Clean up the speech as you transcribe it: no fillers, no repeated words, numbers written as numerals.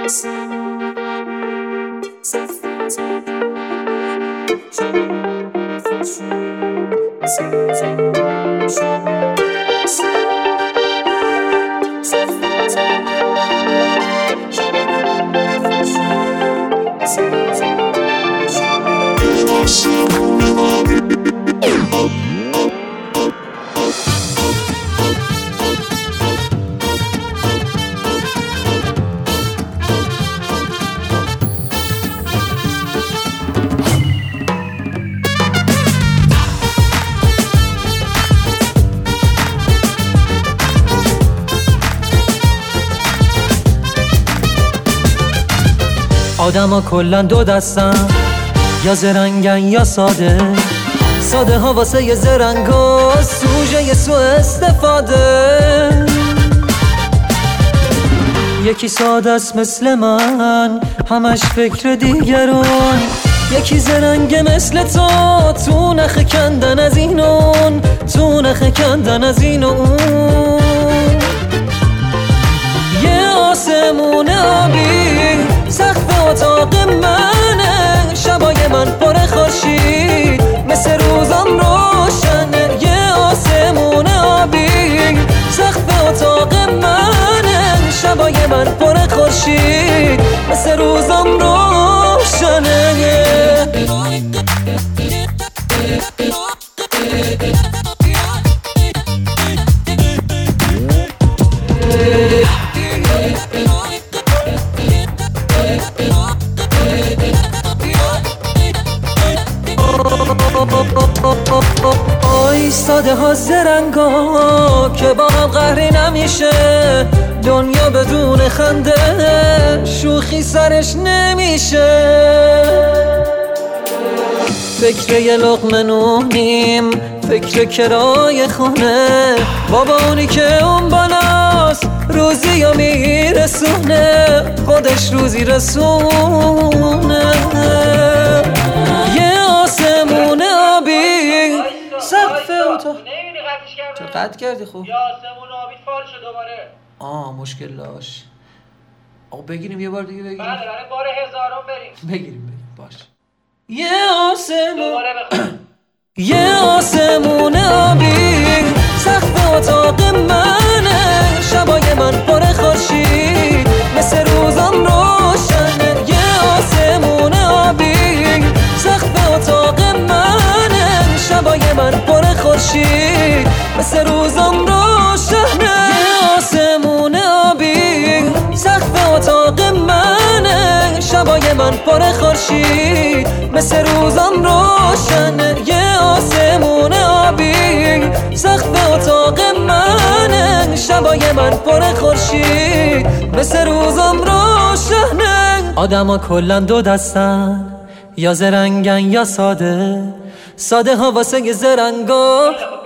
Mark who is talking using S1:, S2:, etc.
S1: آدما کلن دو دستن، یا زرنگن یا ساده. ساده ها واسه ی زرنگا سوژه ی سو استفاده. یکی ساده است مثل من، همش فکر دیگران. یکی زرنگه مثل تو نخ کندن از این اون، تو نخ کندن از این اون. یه آسمون آبی سقف اتاق منه، شبای من پر خورشید مثل روزم روشنه. یه آسمون آبی سقف اتاق منه، شبای من پر خورشید مثل روزم روشنه. ایستاده ها زرنگا که با هم قهری نمیشه. دنیا بدون خنده شوخی سرش نمیشه. فکر یه لقمه نونیم، فکر کرای خونه. بابا اونی که اون بالاست روزی یا میرسونه، خودش روزی رسونه. یه آسمون آبی سقف اتاق. چرا قطع کردی؟ خوب
S2: یه آسمون آبی فال شد دوباره.
S1: مشکل داشت. آقا بگیریم یه بار دیگه بگیریم.
S2: بله بار هزارم بریم.
S1: بگیریم باش. یه آسمون آبی سقف اتاق منه، شبای من پر خورشید مثل روزم روشنه. یه آسمون آبی سقف اتاق منه، شبای من پر خورشید مثل روزم روشنه. یه آسمون آبی سقف اتاق منه، شبای من پر خورشید مثل روزم روشنه. یه آسمون آبی سقف اتاق منه، شبای من پر خورشید مثل روزم روشنه. آدما کلن دو دستن، یا زرنگن یا ساده. ساده ها واسه ی زرنگا